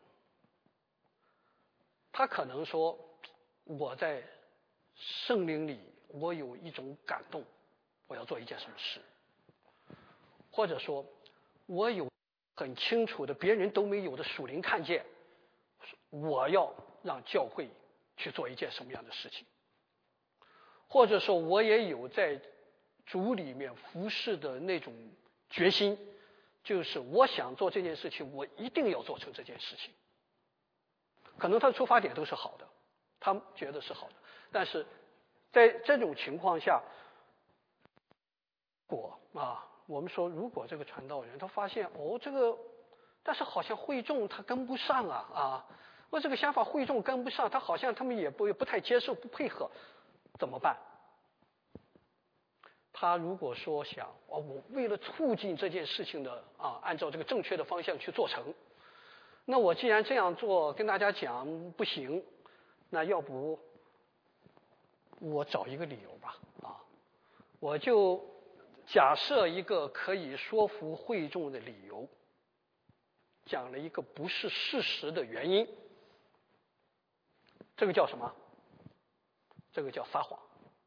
他可能说我在圣灵里我有一种感动，我要做一件什么事，或者说我有很清楚的别人都没有的属灵看见，我要让教会去做一件什么样的事情，或者说我也有在主里面服侍的那种决心，就是我想做这件事情，我一定要做成这件事情。可能他的出发点都是好的，他觉得是好的，但是在这种情况下，我们说如果这个传道人他发现但是好像会众他跟不上我这个想法会众跟不上，他好像他们也不太接受不配合，怎么办？他如果说想我为了促进这件事情的按照这个正确的方向去做成，那我既然这样做跟大家讲不行，那要不我找一个理由吧我就假设一个可以说服会众的理由，讲了一个不是事实的原因，这个叫什么？这个叫撒谎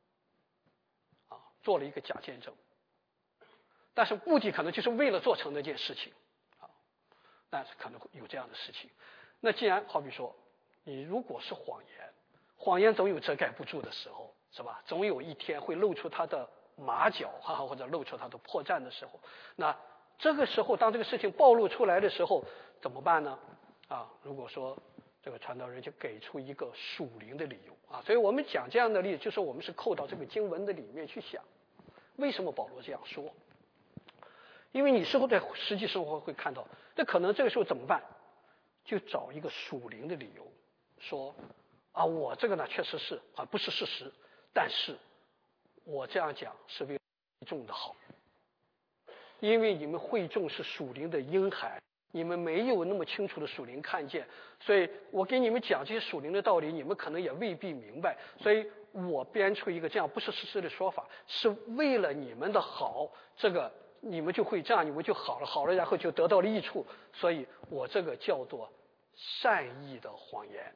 做了一个假见证，但是目的可能就是为了做成那件事情但是可能有这样的事情。那既然好比说你如果是谎言，谎言总有遮盖不住的时候，是吧？总有一天会露出它的马脚或者露出它的破绽的时候，那这个时候当这个事情暴露出来的时候怎么办呢？如果说这个传道人就给出一个属灵的理由所以我们讲这样的例子，就是我们是扣到这个经文的里面去想，为什么保罗这样说？因为你事后在实际生活会看到，那可能这个时候怎么办？就找一个属灵的理由，说我这个呢确实是不是事实，但是我这样讲是为了会众的好，因为你们会众是属灵的婴孩，你们没有那么清楚的属灵看见，所以我给你们讲这些属灵的道理，你们可能也未必明白，所以我编出一个这样不是事实的说法，是为了你们的好，这个你们就会这样，你们就好了，然后就得到了益处，所以我这个叫做善意的谎言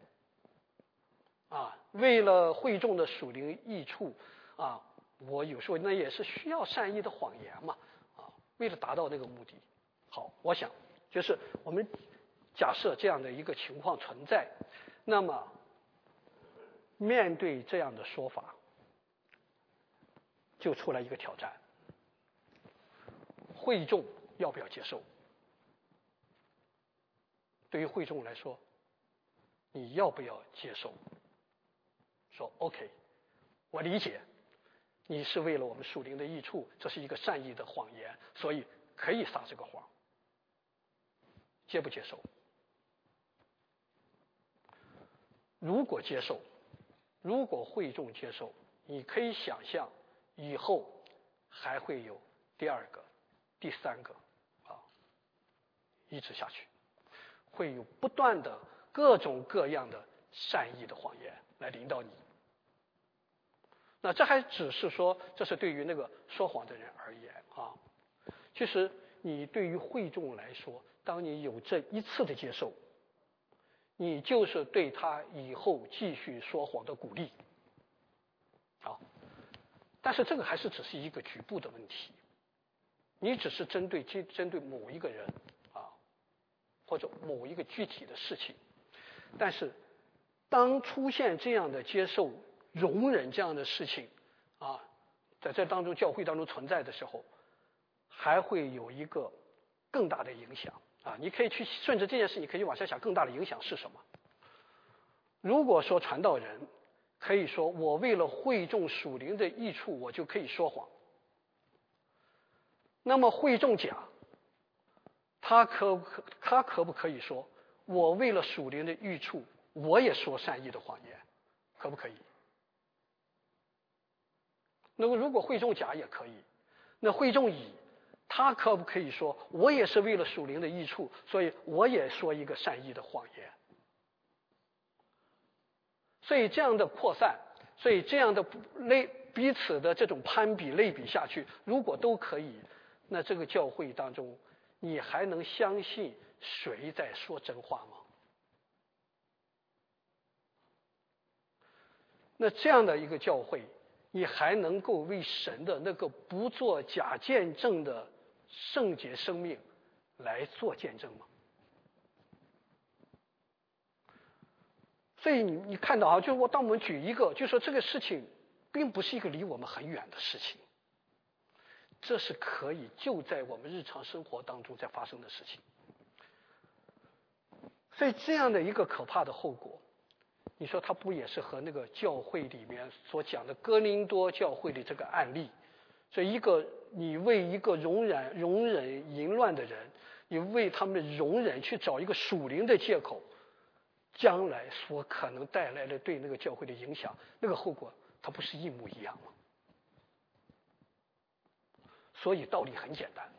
为了会众的属灵益处我有时候那也是需要善意的谎言嘛为了达到那个目的。好，我想就是我们假设这样的一个情况存在，那么面对这样的说法，就出来一个挑战：会众要不要接受？对于会众来说，你要不要接受？说 OK， 我理解你是为了我们属灵的益处，这是一个善意的谎言，所以可以撒这个谎。接不接受？如果接受，如果会众接受，你可以想象以后还会有第二个、第三个一直下去，会有不断的各种各样的善意的谎言来领导你。那这还只是说，这是对于那个说谎的人而言啊。其实你对于会众来说，当你有这一次的接受，你就是对他以后继续说谎的鼓励。好，但是这个还是只是一个局部的问题，你只是针对某一个人啊，或者某一个具体的事情。但是当出现这样的接受、容忍这样的事情啊，在这当中教会当中存在的时候，还会有一个更大的影响啊！你可以去顺着这件事，你可以往下想，更大的影响是什么？如果说传道人可以说我为了会众属灵的益处，我就可以说谎，那么会众甲他可不可以说我为了属灵的益处，我也说善意的谎言，可不可以？那么如果会众甲也可以，那会众乙他可不可以说我也是为了属灵的益处，所以我也说一个善意的谎言？所以这样的扩散，所以这样的彼此的这种攀比类比下去，如果都可以，那这个教会当中，你还能相信谁在说真话吗？那这样的一个教会，你还能够为神的那个不做假见证的圣洁生命来做见证吗？所以你看到啊，就是当我们举一个，就说这个事情并不是一个离我们很远的事情，这是可以就在我们日常生活当中在发生的事情。所以这样的一个可怕的后果，你说它不也是和那个教会里面所讲的哥林多教会的这个案例？所以你为一个容忍淫乱的人，你为他们的容忍去找一个属灵的借口，将来所可能带来的对那个教会的影响，那个后果它不是一模一样吗？所以道理很简单，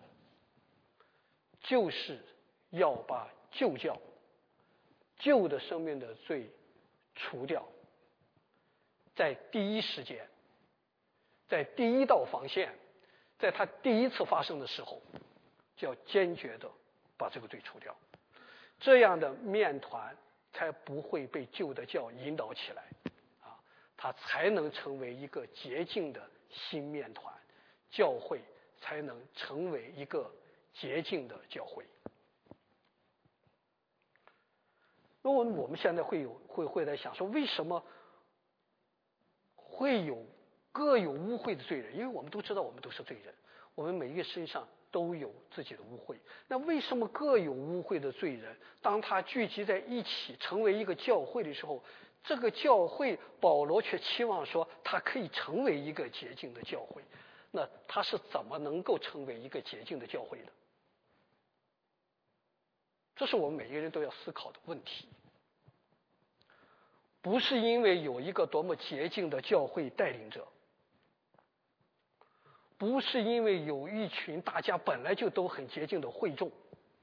就是要把旧教、旧的生命的罪除掉，在第一时间，在第一道防线，在它第一次发生的时候，就要坚决的把这个罪除掉，这样的面团才不会被旧的教引导起来啊，它才能成为一个洁净的新面团，教会才能成为一个洁净的教会。那我们现在会在想说，为什么会有各有污秽的罪人？因为我们都知道我们都是罪人，我们每一个身上都有自己的污秽。那为什么各有污秽的罪人，当他聚集在一起成为一个教会的时候，这个教会保罗却期望说他可以成为一个洁净的教会？那他是怎么能够成为一个洁净的教会的？这是我们每一个人都要思考的问题。不是因为有一个多么洁净的教会带领者，不是因为有一群大家本来就都很洁净的会众，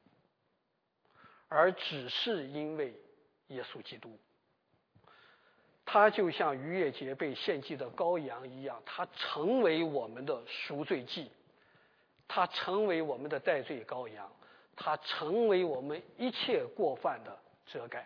而只是因为耶稣基督。他就像逾越节被献祭的羔羊一样，他成为我们的赎罪祭，他成为我们的代罪羔羊，他成为我们一切过犯的遮盖。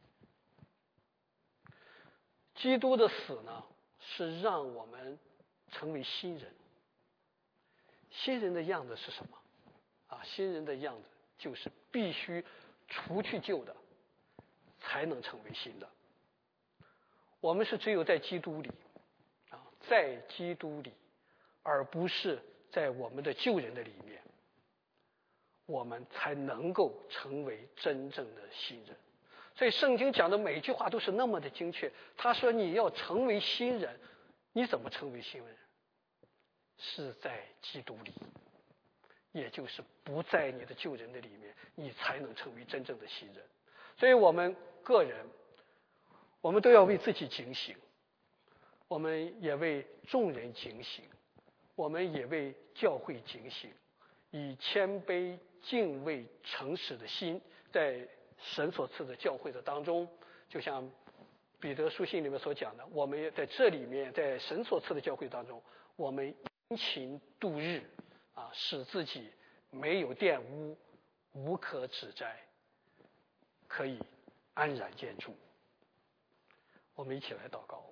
基督的死呢，是让我们成为新人。新人的样子是什么？新人的样子就是必须除去旧的，才能成为新的。我们是只有在基督里，在基督里，而不是在我们的旧人的里面，我们才能够成为真正的新人。所以圣经讲的每一句话都是那么的精确。他说你要成为新人，你怎么成为新人？是在基督里，也就是不在你的旧人的里面，你才能成为真正的新人。所以我们个人，我们都要为自己警醒，我们也为众人警醒，我们也为教会警醒，以谦卑敬畏诚实的心，在神所赐的教会的当中，就像彼得书信里面所讲的，我们也在这里面，在神所赐的教会当中，我们殷勤度日，使自己没有玷污，无可指摘，可以安然见主。我们一起来祷告。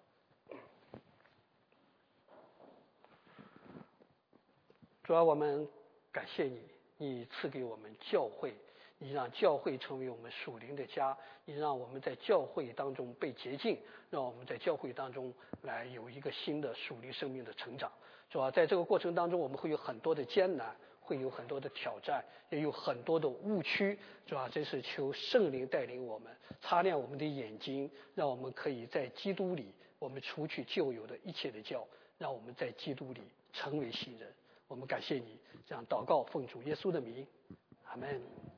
主啊，我们感谢你，你赐给我们教会，你让教会成为我们属灵的家，你让我们在教会当中被洁净，让我们在教会当中来有一个新的属灵生命的成长。主啊，在这个过程当中，我们会有很多的艰难，会有很多的挑战，也有很多的误区。主啊，真是求圣灵带领我们，擦亮我们的眼睛，让我们可以在基督里，我们除去旧有的一切的教，让我们在基督里成为新人。我们感谢你，这样祷告奉主耶稣的名，阿们。